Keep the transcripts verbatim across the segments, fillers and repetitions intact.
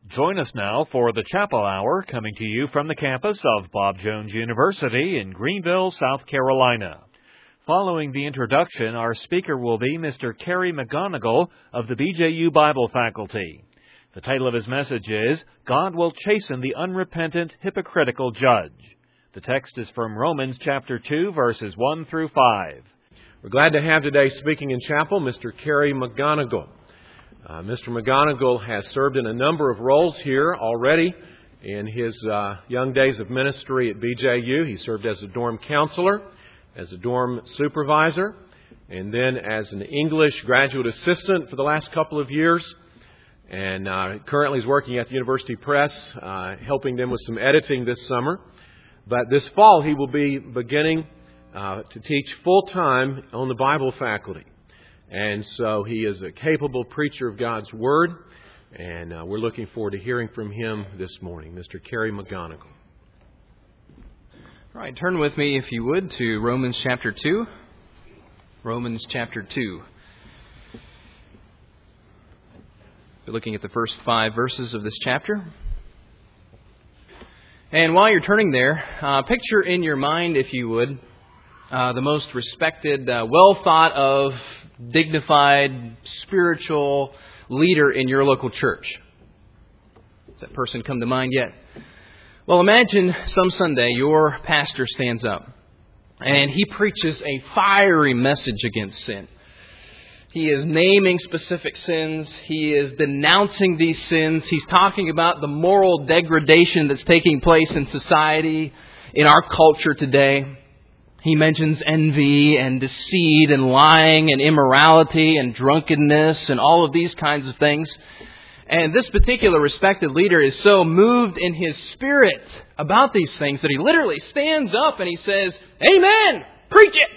Join us now for the Chapel Hour, coming to you from the campus of Bob Jones University in Greenville, South Carolina. Following the introduction, our speaker will be Mister Kerry McGonigal of the B J U Bible faculty. The title of his message is, God Will Chasten the Unrepentant, Hypocritical Judge. The text is from Romans chapter two, verses one through five. We're glad to have today speaking in chapel Mister Kerry McGonigal. Uh, Mister McGonigal has served in a number of roles here already. In his uh, young days of ministry at B J U, he served as a dorm counselor, as a dorm supervisor, and then as an English graduate assistant for the last couple of years. And uh, currently is working at the University Press, uh, helping them with some editing this summer. But this fall he will be beginning uh, to teach full-time on the Bible faculty. And so he is a capable preacher of God's Word, and uh, we're looking forward to hearing from him this morning. Mister Kerry McGonigal. All right, turn with me, if you would, to Romans chapter two. Romans chapter two. We're looking at the first five verses of this chapter. And while you're turning there, uh, picture in your mind, if you would, uh, the most respected, uh, well thought of, dignified, spiritual leader in your local church. Has that person come to mind yet? Well, imagine some Sunday your pastor stands up and he preaches a fiery message against sin. He is naming specific sins. He is denouncing these sins. He's talking about the moral degradation that's taking place in society, in our culture today. He mentions envy and deceit and lying and immorality and drunkenness and all of these kinds of things. And this particular respected leader is so moved in his spirit about these things that he literally stands up and he says, "Amen! Preach it!"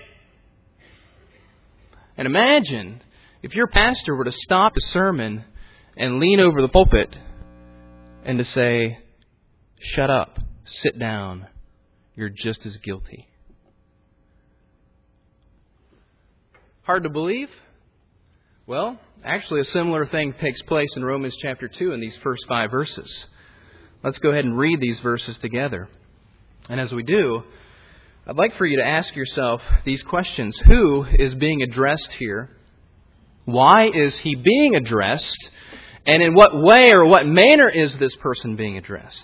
And imagine if your pastor were to stop the sermon and lean over the pulpit and to say, "Shut up, sit down, you're just as guilty." Hard to believe? Well, actually a similar thing takes place in Romans chapter two in these first five verses. Let's go ahead and read these verses together. And as we do, I'd like for you to ask yourself these questions. Who is being addressed here? Why is he being addressed? And in what way or what manner is this person being addressed?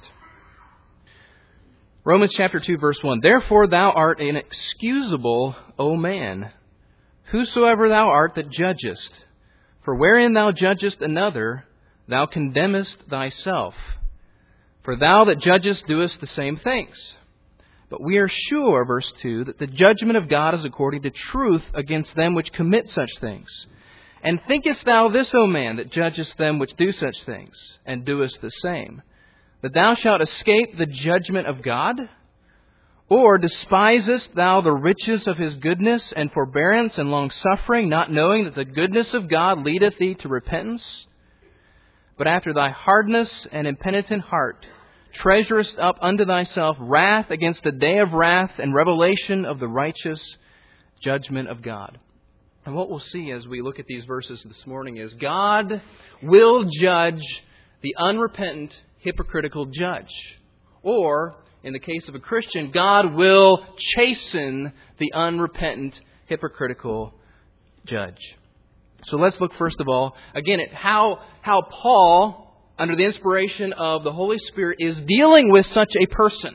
Romans chapter two, verse one. Therefore thou art inexcusable, O man, whosoever thou art that judgest. For wherein thou judgest another, thou condemnest thyself. For thou that judgest doest the same things. But we are sure, verse two, that the judgment of God is according to truth against them which commit such things. And thinkest thou this, O man, that judgest them which do such things, and doest the same, that thou shalt escape the judgment of God? Or despisest thou the riches of His goodness and forbearance and longsuffering, not knowing that the goodness of God leadeth thee to repentance? But after thy hardness and impenitent heart treasurest up unto thyself wrath against the day of wrath and revelation of the righteous judgment of God. And what we'll see as we look at these verses this morning is God will judge the unrepentant, hypocritical judge. Or, in the case of a Christian, God will chasten the unrepentant, hypocritical judge. So let's look first of all, again, at how, how Paul, under the inspiration of the Holy Spirit, is dealing with such a person.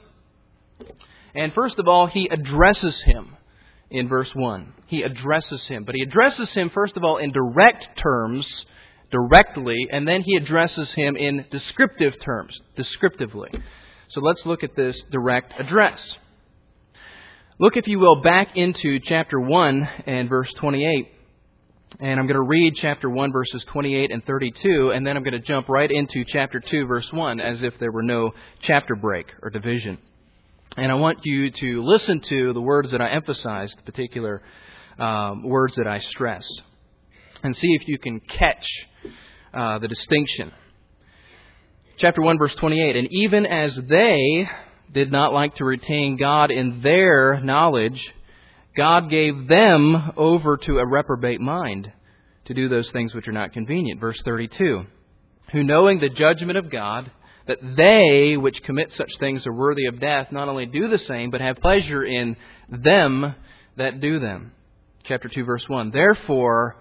And first of all, he addresses him in verse one. He addresses him. But he addresses him, first of all, in direct terms, directly, and then he addresses him in descriptive terms, descriptively. So let's look at this direct address. Look, if you will, back into chapter one and verse twenty-eight. And I'm going to read chapter one, verses twenty-eight and thirty-two, and then I'm going to jump right into chapter two, verse one, as if there were no chapter break or division. And I want you to listen to the words that I emphasize, the particular um, words that I stress, and see if you can catch uh, the distinction. Chapter one, verse twenty-eight, and even as they did not like to retain God in their knowledge, God gave them over to a reprobate mind to do those things which are not convenient. Verse thirty-two, who knowing the judgment of God, that they which commit such things are worthy of death, not only do the same, but have pleasure in them that do them. Chapter two, verse one. Therefore,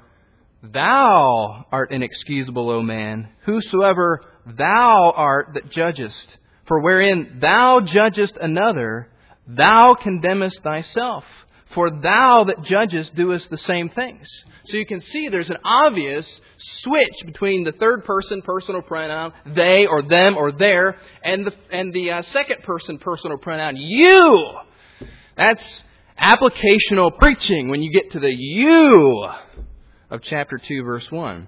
thou art inexcusable, O man, whosoever thou art that judgest. For wherein thou judgest another, thou condemnest thyself. For thou that judgest doest the same things. So you can see there's an obvious switch between the third person personal pronoun, they or them or their, and the, and the uh, second person personal pronoun, you. That's applicational preaching when you get to the you of chapter two, verse one.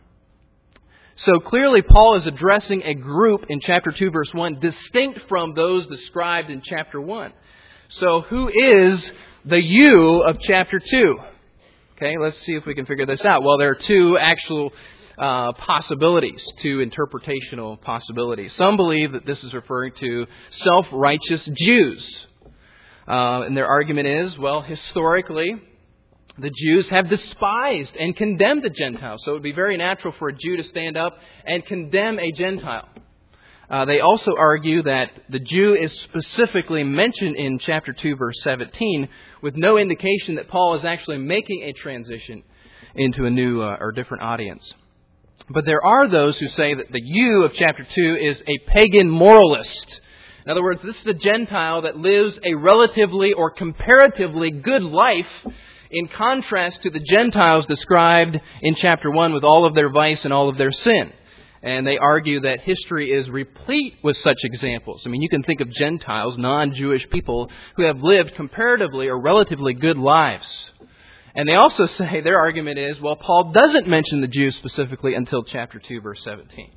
So clearly Paul is addressing a group in chapter two, verse one, distinct from those described in chapter one. So who is the you of chapter two? Okay, let's see if we can figure this out. Well, there are two actual uh, possibilities, two interpretational possibilities. Some believe that this is referring to self-righteous Jews. Uh, and their argument is, well, historically, the Jews have despised and condemned the Gentiles. So it would be very natural for a Jew to stand up and condemn a Gentile. Uh, they also argue that the Jew is specifically mentioned in chapter two, verse seventeen, with no indication that Paul is actually making a transition into a new uh, or different audience. But there are those who say that the you of chapter two is a pagan moralist. In other words, this is a Gentile that lives a relatively or comparatively good life in contrast to the Gentiles described in chapter one with all of their vice and all of their sin. And they argue that history is replete with such examples. I mean, you can think of Gentiles, non-Jewish people, who have lived comparatively or relatively good lives. And they also say, their argument is, well, Paul doesn't mention the Jews specifically until chapter two, verse seventeen.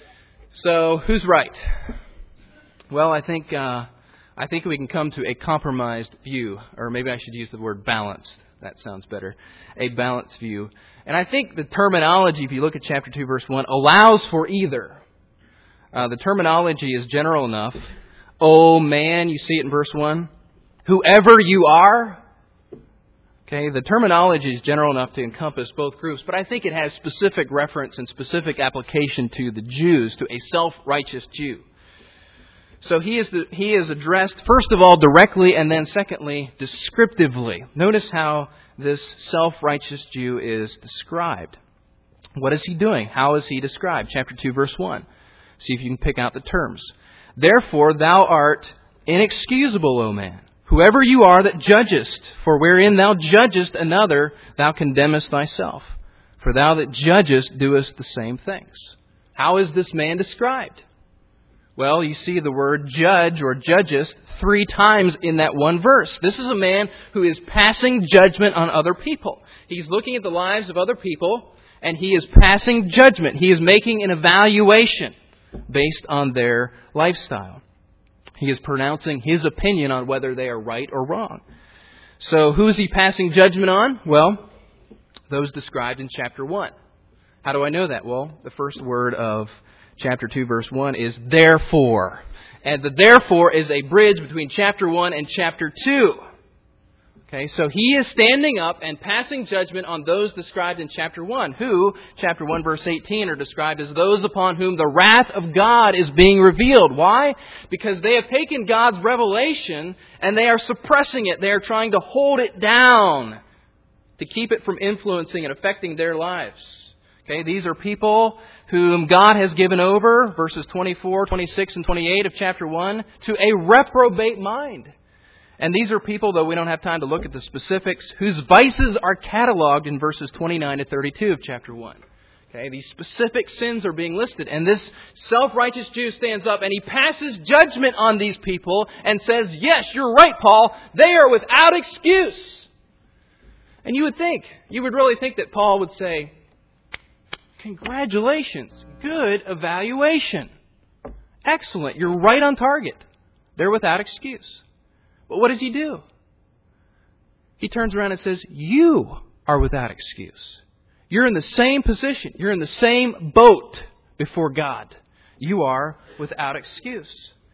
So, who's right? Well, I think uh, I think we can come to a compromised view, or maybe I should use the word balanced. That sounds better. A balanced view. And I think the terminology, if you look at chapter two, verse one, allows for either. Uh, the terminology is general enough. Oh man, you see it in verse one. Whoever you are. Okay, the terminology is general enough to encompass both groups, but I think it has specific reference and specific application to the Jews, to a self-righteous Jew. So he is the, he is addressed, first of all, directly, and then secondly, descriptively. Notice how this self-righteous Jew is described. What is he doing? How is he described? Chapter two, verse one. See if you can pick out the terms. Therefore, thou art inexcusable, O man, whoever you are that judgest, for wherein thou judgest another, thou condemnest thyself. For thou that judgest doest the same things. How is this man described? Well, you see the word judge or judgest three times in that one verse. This is a man who is passing judgment on other people. He's looking at the lives of other people, and he is passing judgment. He is making an evaluation based on their lifestyle. He is pronouncing his opinion on whether they are right or wrong. So who is he passing judgment on? Well, those described in chapter one. How do I know that? Well, the first word of chapter two, verse one is therefore. And the therefore is a bridge between chapter one and chapter two. Okay, so he is standing up and passing judgment on those described in chapter one, who, chapter one, verse eighteen, are described as those upon whom the wrath of God is being revealed. Why? Because they have taken God's revelation and they are suppressing it. They are trying to hold it down to keep it from influencing and affecting their lives. Okay, these are people whom God has given over, verses twenty-four, twenty-six, and twenty-eight of chapter one, to a reprobate mind. And these are people, though we don't have time to look at the specifics, whose vices are cataloged in verses twenty-nine to thirty-two of chapter one. Okay, these specific sins are being listed. And this self-righteous Jew stands up and he passes judgment on these people and says, yes, you're right, Paul, they are without excuse. And you would think, you would really think that Paul would say, congratulations, good evaluation. Excellent, you're right on target. They're without excuse. But what does he do? He turns around and says, you are without excuse. You're in the same position. You're in the same boat before God. You are without excuse.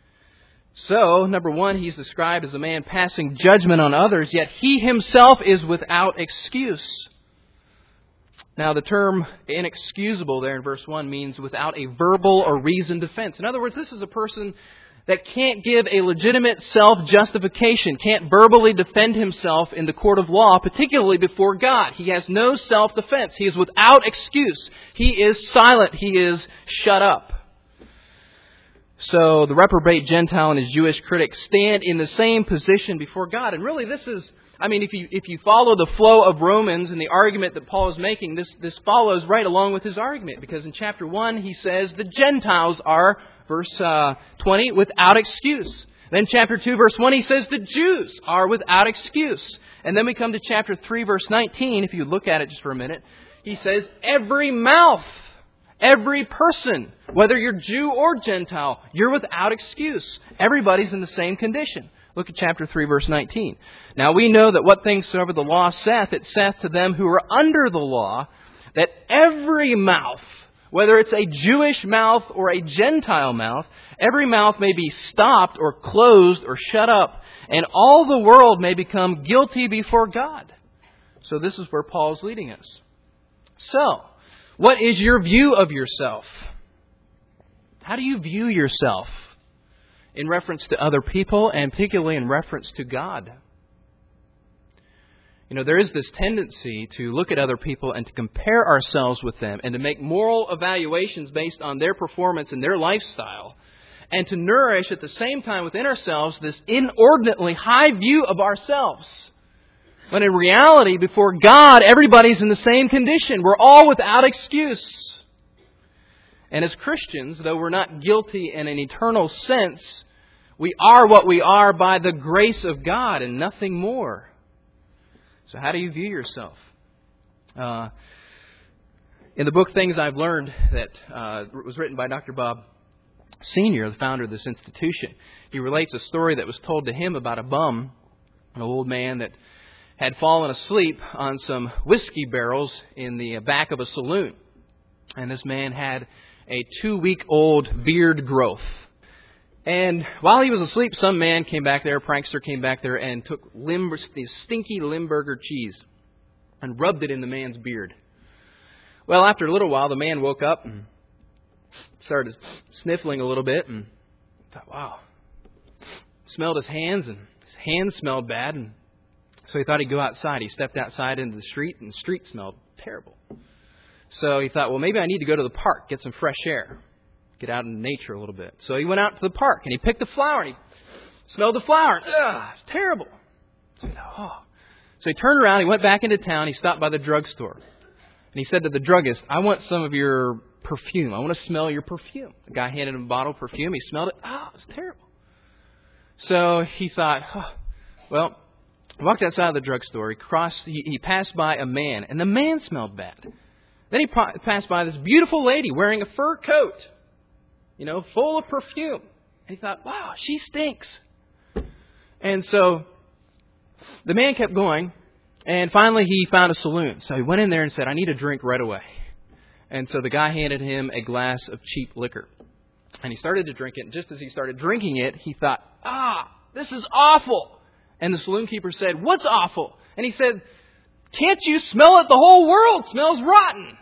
So, number one, he's described as a man passing judgment on others, yet he himself is without excuse. Now, the term inexcusable there in verse one means without a verbal or reasoned defense. In other words, this is a person that can't give a legitimate self-justification, can't verbally defend himself in the court of law, particularly before God. He has no self-defense. He is without excuse. He is silent. He is shut up. So the reprobate Gentile and his Jewish critics stand in the same position before God. And really this is, I mean, if you if you follow the flow of Romans and the argument that Paul is making, this, this follows right along with his argument. Because in chapter one he says the Gentiles are, verse uh, twenty, without excuse. Then chapter two, verse one, he says the Jews are without excuse. And then we come to chapter three, verse nineteen. If you look at it just for a minute, he says every mouth, every person, whether you're Jew or Gentile, you're without excuse. Everybody's in the same condition. Look at chapter three, verse nineteen. Now we know that what things soever the law saith, it saith to them who are under the law, that every mouth, whether it's a Jewish mouth or a Gentile mouth, every mouth may be stopped or closed or shut up, and all the world may become guilty before God. So this is where Paul is leading us. So, what is your view of yourself? How do you view yourself in reference to other people and particularly in reference to God? You know, there is this tendency to look at other people and to compare ourselves with them and to make moral evaluations based on their performance and their lifestyle, and to nourish at the same time within ourselves this inordinately high view of ourselves. When in reality, before God, everybody's in the same condition. We're all without excuse. And as Christians, though we're not guilty in an eternal sense, we are what we are by the grace of God and nothing more. So how do you view yourself? Uh, in the book Things I've Learned, that uh, was written by Doctor Bob Senior, the founder of this institution, he relates a story that was told to him about a bum, an old man that had fallen asleep on some whiskey barrels in the back of a saloon. And this man had a two-week-old beard growth. And while he was asleep, some man came back there, a prankster came back there, and took Limber, stinky Limburger cheese and rubbed it in the man's beard. Well, after a little while, the man woke up and started sniffling a little bit and thought, wow. Smelled his hands, and his hands smelled bad, and so he thought he'd go outside. He stepped outside into the street, and the street smelled terrible. So he thought, well, maybe I need to go to the park, get some fresh air. Get out in nature a little bit. So he went out to the park and he picked a flower and he smelled the flower. Ugh, it's terrible. So he thought, oh. So he turned around, he went back into town, he stopped by the drugstore. And he said to the druggist, I want some of your perfume. I want to smell your perfume. The guy handed him a bottle of perfume. He smelled it. Oh, it's terrible. So he thought, oh, well, he walked outside of the drugstore. He crossed, he, he passed by a man, and the man smelled bad. Then he passed by this beautiful lady wearing a fur coat, you know, full of perfume. And he thought, wow, she stinks. And so the man kept going, and finally he found a saloon. So he went in there and said, I need a drink right away. And so the guy handed him a glass of cheap liquor. And he started to drink it, and just as he started drinking it, he thought, ah, this is awful. And the saloon keeper said, what's awful? And he said, can't you smell it? The whole world smells rotten.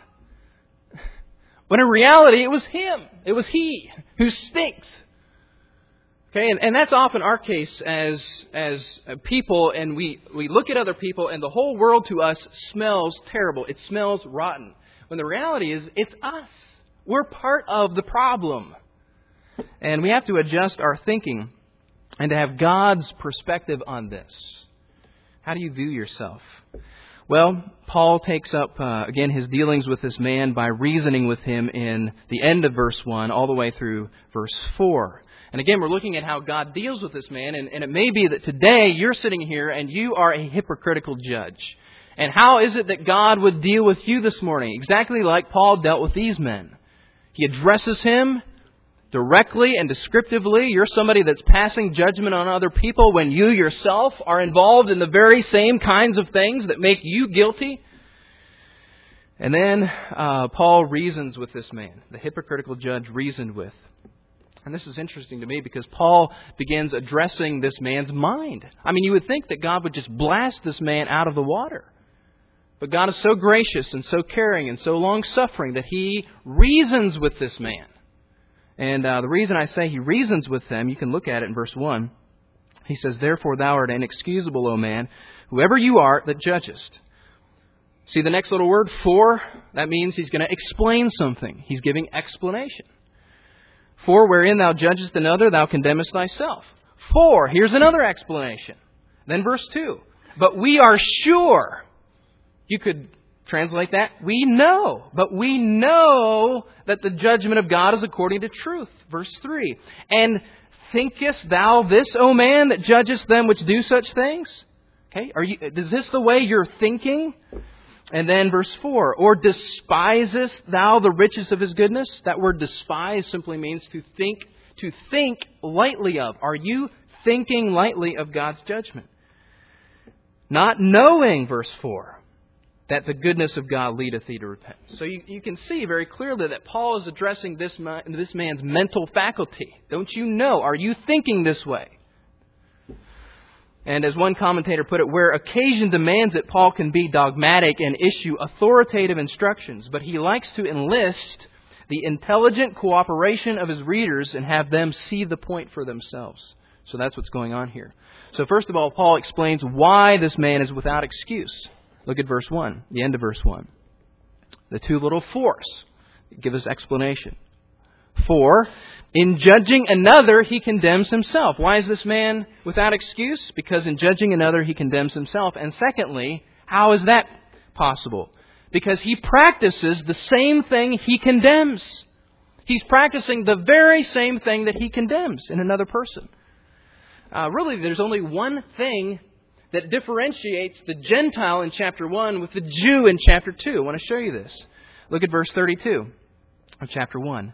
When in reality, it was him. It was he who stinks. Okay, and, and that's often our case as as people, and we, we look at other people, and the whole world to us smells terrible. It smells rotten. When the reality is, it's us. We're part of the problem. And we have to adjust our thinking and to have God's perspective on this. How do you view yourself? Well, Paul takes up, uh, again, his dealings with this man by reasoning with him in the end of verse one all the way through verse four. And again, we're looking at how God deals with this man. And, and it may be that today you're sitting here and you are a hypocritical judge. And how is it that God would deal with you this morning? Exactly like Paul dealt with these men. He addresses him directly and descriptively. You're somebody that's passing judgment on other people when you yourself are involved in the very same kinds of things that make you guilty. And then uh, Paul reasons with this man. The hypocritical judge reasoned with. And this is interesting to me because Paul begins addressing this man's mind. I mean, you would think that God would just blast this man out of the water. But God is so gracious and so caring and so long-suffering that He reasons with this man. And uh, the reason I say He reasons with them, you can look at it in verse one. He says, "Therefore thou art inexcusable, O man, whoever you art that judgest." See the next little word, for? That means He's going to explain something. He's giving explanation. "For wherein thou judgest another, thou condemnest thyself." For, here's another explanation. Then verse two. "But we are sure." You could translate that, we know. But we know that the judgment of God is according to truth. Verse three. "And thinkest thou this, O man, that judgest them which do such things?" Okay, are you? Is this the way you're thinking? And then verse four. "Or despisest thou the riches of His goodness?" That word despise simply means to think, to think lightly of. Are you thinking lightly of God's judgment? "Not knowing," verse four, "that the goodness of God leadeth thee to repentance." So you, you can see very clearly that Paul is addressing this, this man's mental faculty. Don't you know? Are you thinking this way? And as one commentator put it, where occasion demands it, Paul can be dogmatic and issue authoritative instructions, but he likes to enlist the intelligent cooperation of his readers and have them see the point for themselves. So that's what's going on here. So first of all, Paul explains why this man is without excuse. Look at verse one, the end of verse one. The two little fors give us explanation. "For, in judging another, he condemns himself." Why is this man without excuse? Because in judging another, he condemns himself. And secondly, how is that possible? Because he practices the same thing he condemns. He's practicing the very same thing that he condemns in another person. Uh, really, there's only one thing that differentiates the Gentile in chapter one with the Jew in chapter two. I want to show you this. Look at verse thirty-two of chapter one.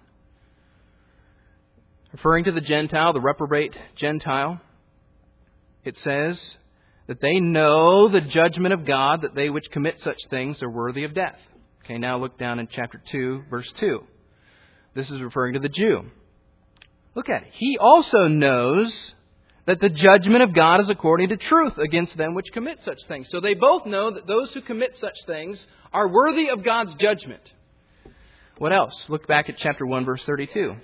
Referring to the Gentile, the reprobate Gentile, it says that they know the judgment of God, that they which commit such things are worthy of death. Okay, now look down in chapter two, verse two. This is referring to the Jew. Look at it. "He also knows that the judgment of God is according to truth against them which commit such things." So they both know that those who commit such things are worthy of God's judgment. What else? Look back at chapter one, verse thirty-two.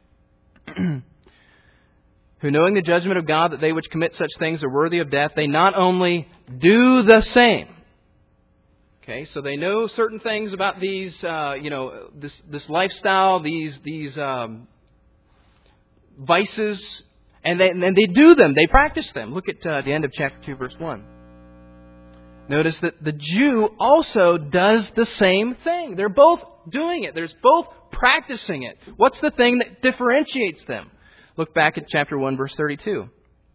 "Who knowing the judgment of God, that they which commit such things are worthy of death, they not only do the same." Okay, so they know certain things about these, uh, you know, this this lifestyle, these these um, vices. And they, and they do them. They practice them. Look at uh, the end of chapter two, verse one. Notice that the Jew also does the same thing. They're both doing it. They're both practicing it. What's the thing that differentiates them? Look back at chapter one, verse thirty-two.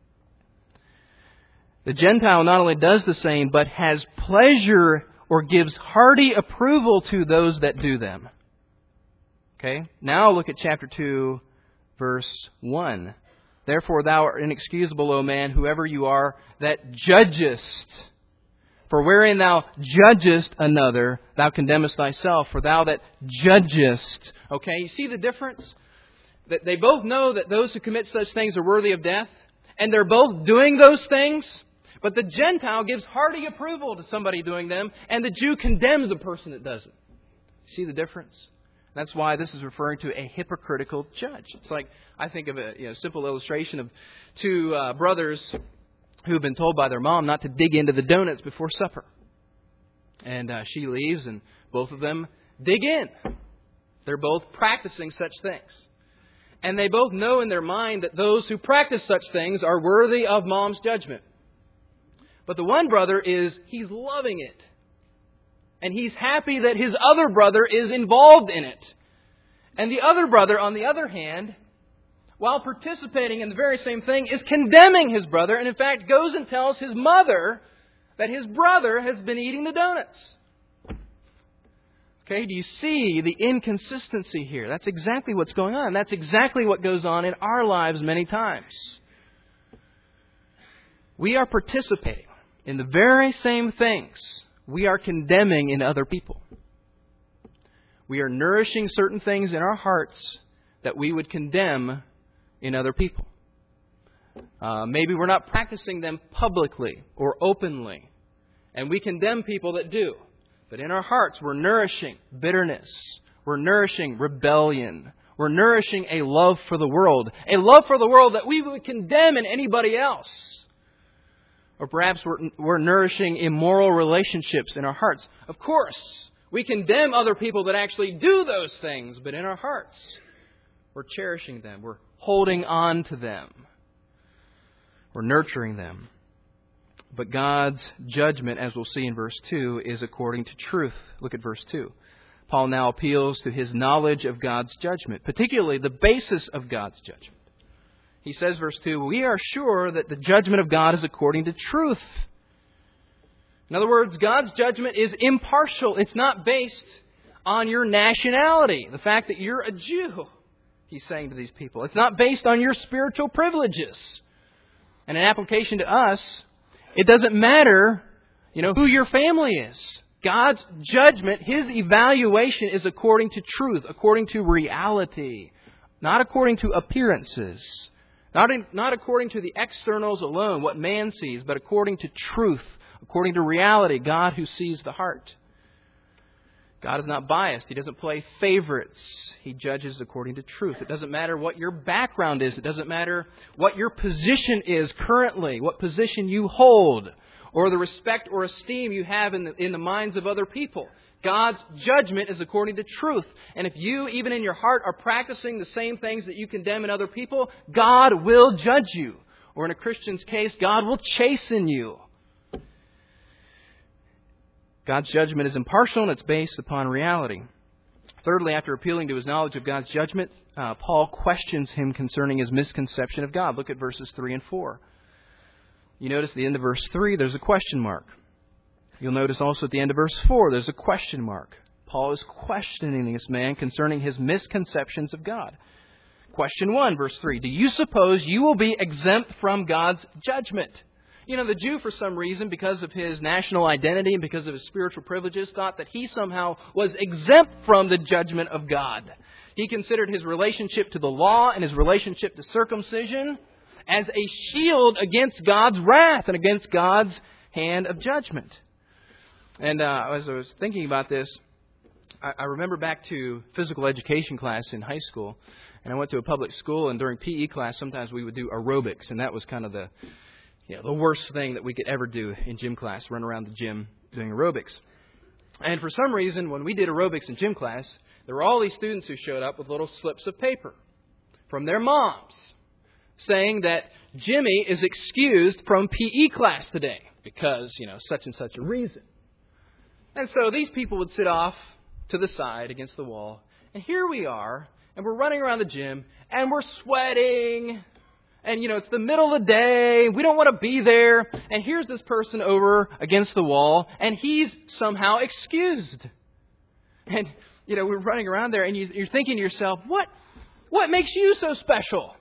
"The Gentile not only does the same, but has pleasure or gives hearty approval to those that do them." Okay? Now look at chapter two, verse one. "Therefore thou art inexcusable, O man, whoever you are, that judgest. For wherein thou judgest another, thou condemnest thyself. For thou that judgest." Okay, you see the difference? That they both know that those who commit such things are worthy of death. And they're both doing those things. But the Gentile gives hearty approval to somebody doing them. And the Jew condemns a person that does it. See the difference? That's why this is referring to a hypocritical judge. It's like, I think of a you know, simple illustration of two uh, brothers who have been told by their mom not to dig into the donuts before supper. And uh, she leaves and both of them dig in. They're both practicing such things. And they both know in their mind that those who practice such things are worthy of mom's judgment. But the one brother is, he's loving it. And he's happy that his other brother is involved in it. And the other brother, on the other hand, while participating in the very same thing, is condemning his brother. And in fact, goes and tells his mother that his brother has been eating the donuts. Okay, do you see the inconsistency here? That's exactly what's going on. That's exactly what goes on in our lives many times. We are participating in the very same things we are condemning in other people. We are nourishing certain things in our hearts that we would condemn in other people. Uh, maybe we're not practicing them publicly or openly, and we condemn people that do. But in our hearts, we're nourishing bitterness. We're nourishing rebellion. We're nourishing a love for the world. A love for the world that we would condemn in anybody else. Or perhaps we're, we're nourishing immoral relationships in our hearts. Of course, we condemn other people that actually do those things. But in our hearts, we're cherishing them. We're holding on to them. We're nurturing them. But God's judgment, as we'll see in verse two, is according to truth. Look at verse two. Paul now appeals to his knowledge of God's judgment, particularly the basis of God's judgment. He says, verse two, we are sure that the judgment of God is according to truth. In other words, God's judgment is impartial. It's not based on your nationality, the fact that you're a Jew, he's saying to these people. It's not based on your spiritual privileges. And in application to us, it doesn't matter, you know, who your family is. God's judgment, His evaluation is according to truth, according to reality, not according to appearances, not in, not according to the externals alone, what man sees, but according to truth, according to reality, God who sees the heart. God is not biased. He doesn't play favorites. He judges according to truth. It doesn't matter what your background is. It doesn't matter what your position is currently, what position you hold, or the respect or esteem you have in the, in the minds of other people. God's judgment is according to truth. And if you, even in your heart, are practicing the same things that you condemn in other people, God will judge you. Or in a Christian's case, God will chasten you. God's judgment is impartial and it's based upon reality. Thirdly, after appealing to his knowledge of God's judgment, uh, Paul questions him concerning his misconception of God. Look at verses three and four. You notice at the end of verse three, there's a question mark. You'll notice also at the end of verse four, there's a question mark. Paul is questioning this man concerning his misconceptions of God. Question one, verse three. Do you suppose you will be exempt from God's judgment? You know, the Jew, for some reason, because of his national identity and because of his spiritual privileges, thought that he somehow was exempt from the judgment of God. He considered his relationship to the law and his relationship to circumcision as a shield against God's wrath and against God's hand of judgment. And uh, as I was thinking about this, I, I remember back to physical education class in high school. And I went to a public school, and during P E class, sometimes we would do aerobics. And that was kind of the... You know, the worst thing that we could ever do in gym class, run around the gym doing aerobics. And for some reason, when we did aerobics in gym class, there were all these students who showed up with little slips of paper from their moms saying that Jimmy is excused from P E class today because, you know, such and such a reason. And so these people would sit off to the side against the wall. And here we are, and we're running around the gym, and we're sweating. And, you know, it's the middle of the day. We don't want to be there. And here's this person over against the wall, and he's somehow excused. And, you know, we're running around there, and you, you're thinking to yourself, what, what makes you so special?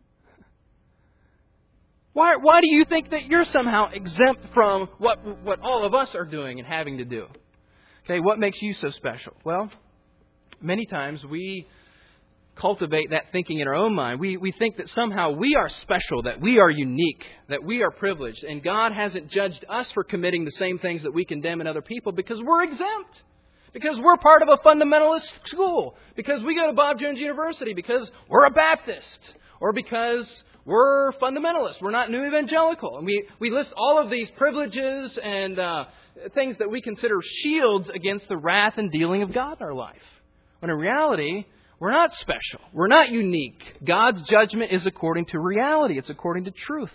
Why, why do you think that you're somehow exempt from what, what all of us are doing and having to do? Okay, what makes you so special? Well, many times we cultivate that thinking in our own mind. We we think that somehow we are special, that we are unique, that we are privileged, and God hasn't judged us for committing the same things that we condemn in other people because we're exempt, because we're part of a fundamentalist school, because we go to Bob Jones University, because we're a Baptist, or because we're fundamentalists, we're not New Evangelical. And we, we list all of these privileges and uh, things that we consider shields against the wrath and dealing of God in our life. When in reality, we're not special. We're not unique. God's judgment is according to reality. It's according to truth.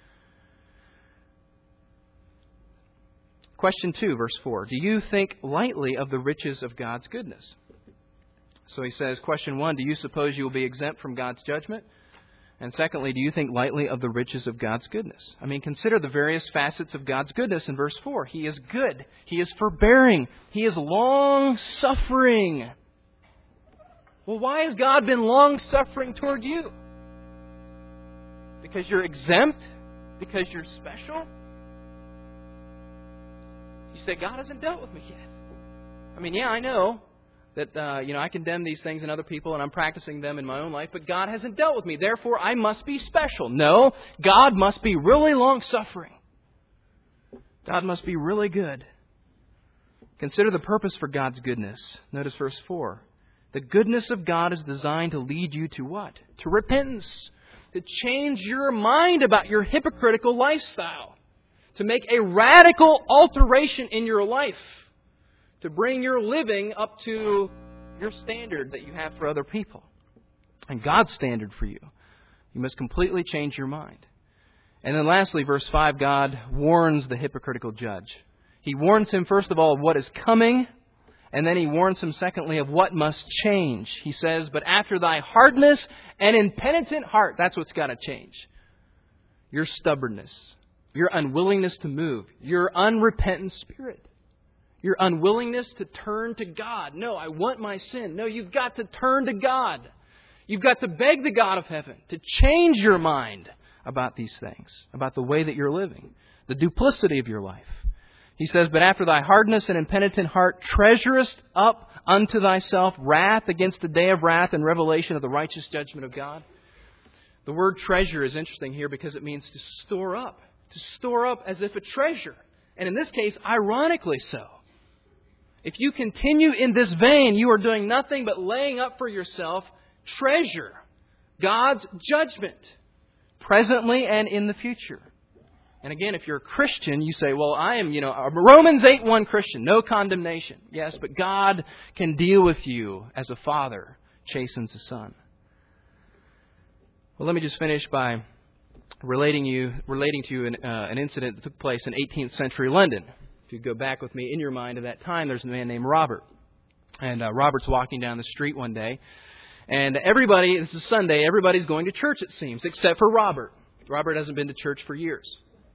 Question two, verse four. Do you think lightly of the riches of God's goodness? So he says, question one, do you suppose you will be exempt from God's judgment? And secondly, do you think lightly of the riches of God's goodness? I mean, consider the various facets of God's goodness in verse four. He is good. He is forbearing. He is long-suffering. Well, why has God been long-suffering toward you? Because you're exempt? Because you're special? You say, God hasn't dealt with me yet. I mean, yeah, I know that, uh, you know, I condemn these things in other people and I'm practicing them in my own life, but God hasn't dealt with me. Therefore, I must be special. No, God must be really long-suffering. God must be really good. Consider the purpose for God's goodness. Notice verse four. The goodness of God is designed to lead you to what? To repentance. To change your mind about your hypocritical lifestyle. To make a radical alteration in your life. To bring your living up to your standard that you have for other people. And God's standard for you. You must completely change your mind. And then lastly, verse five, God warns the hypocritical judge. He warns him, first of all, of what is coming. And then he warns him, secondly, of what must change. He says, but after thy hardness and impenitent heart, that's what's got to change. Your stubbornness, your unwillingness to move, your unrepentant spirit, your unwillingness to turn to God. No, I want my sin. No, you've got to turn to God. You've got to beg the God of heaven to change your mind about these things, about the way that you're living, the duplicity of your life. He says, but after thy hardness and impenitent heart treasurest up unto thyself wrath against the day of wrath and revelation of the righteous judgment of God. The word treasure is interesting here because it means to store up, to store up as if a treasure. And in this case, ironically so. If you continue in this vein, you are doing nothing but laying up for yourself treasure, God's judgment, presently and in the future. And again, if you're a Christian, you say, well, I am, you know, a Romans eight one Christian, no condemnation. Yes, but God can deal with you as a father chastens a son. Well, let me just finish by relating you, relating to you an, uh, an incident that took place in eighteenth century London. If you go back with me in your mind to that time, there's a man named Robert. And uh, Robert's walking down the street one day. And everybody, this is Sunday, everybody's going to church, it seems, except for Robert. Robert hasn't been to church for years.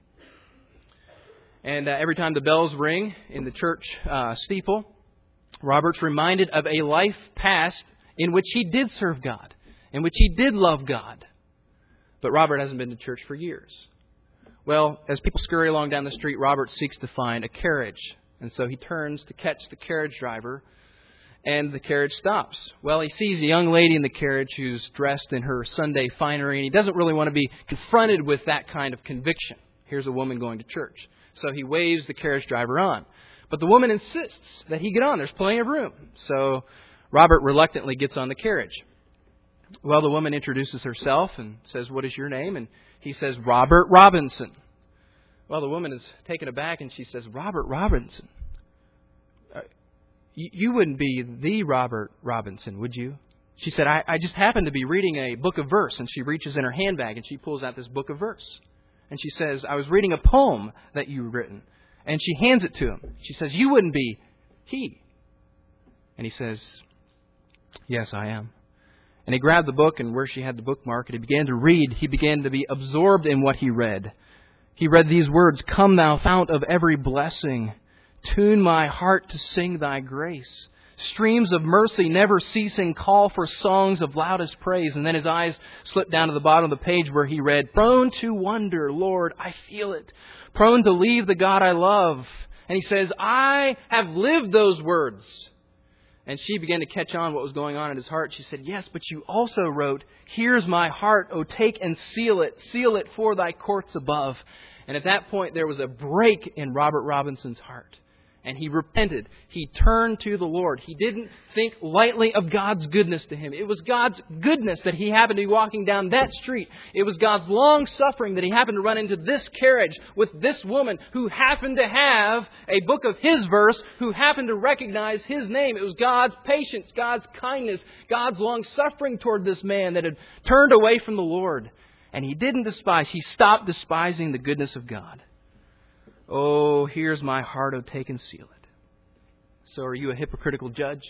And uh, every time the bells ring in the church uh, steeple, Robert's reminded of a life past in which he did serve God, in which he did love God. But Robert hasn't been to church for years. Well, as people scurry along down the street, Robert seeks to find a carriage. And so he turns to catch the carriage driver, and the carriage stops. Well, he sees a young lady in the carriage who's dressed in her Sunday finery, and he doesn't really want to be confronted with that kind of conviction. Here's a woman going to church. So he waves the carriage driver on. But the woman insists that he get on. There's plenty of room. So Robert reluctantly gets on the carriage. Well, the woman introduces herself and says, what is your name? And he says, Robert Robinson. Well, the woman is taken aback and she says, Robert Robinson? Uh, you, you wouldn't be the Robert Robinson, would you? She said, I, I just happened to be reading a book of verse. And she reaches in her handbag and she pulls out this book of verse. And she says, I was reading a poem that you've written. And she hands it to him. She says, you wouldn't be he. And he says, yes, I am. And he grabbed the book, and where she had the bookmark, and he began to read. He began to be absorbed in what he read. He read these words, come thou fount of every blessing, tune my heart to sing thy grace. Streams of mercy never ceasing call for songs of loudest praise. And then his eyes slipped down to the bottom of the page where he read, prone to wonder, Lord, I feel it. Prone to leave the God I love. And he says, I have lived those words. And she began to catch on what was going on in his heart. She said, yes, but you also wrote, here's my heart, oh take and seal it, seal it for thy courts above. And at that point there was a break in Robert Robinson's heart. And he repented. He turned to the Lord. He didn't think lightly of God's goodness to him. It was God's goodness that he happened to be walking down that street. It was God's long suffering that he happened to run into this carriage with this woman who happened to have a book of his verse, who happened to recognize his name. It was God's patience, God's kindness, God's long suffering toward this man that had turned away from the Lord. And he didn't despise. He stopped despising the goodness of God. Oh, here's my heart, oh take and seal it. So are you a hypocritical judge?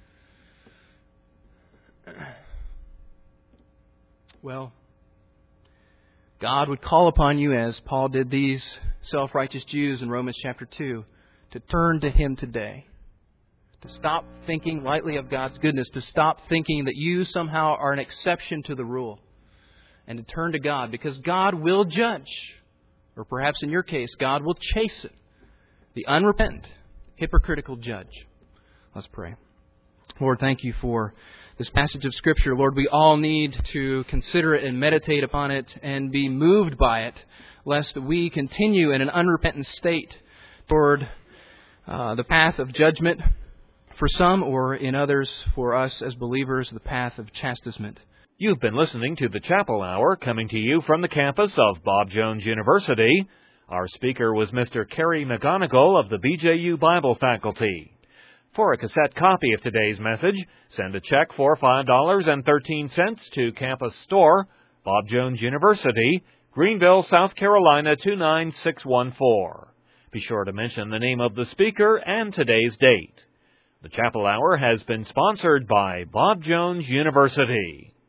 Well, God would call upon you, as Paul did these self-righteous Jews in Romans chapter two, to turn to Him today. To stop thinking lightly of God's goodness. To stop thinking that you somehow are an exception to the rule. And to turn to God, because God will judge. Or perhaps in your case, God will chasten the unrepentant, hypocritical judge. Let's pray. Lord, thank you for this passage of Scripture. Lord, we all need to consider it and meditate upon it and be moved by it, lest we continue in an unrepentant state toward uh, the path of judgment for some, or in others, for us as believers, the path of chastisement. You've been listening to the Chapel Hour, coming to you from the campus of Bob Jones University. Our speaker was Mister Kerry McGonigal of the B J U Bible Faculty. For a cassette copy of today's message, send a check for five dollars and thirteen cents to Campus Store, Bob Jones University, Greenville, South Carolina two nine six one four. Be sure to mention the name of the speaker and today's date. The Chapel Hour has been sponsored by Bob Jones University.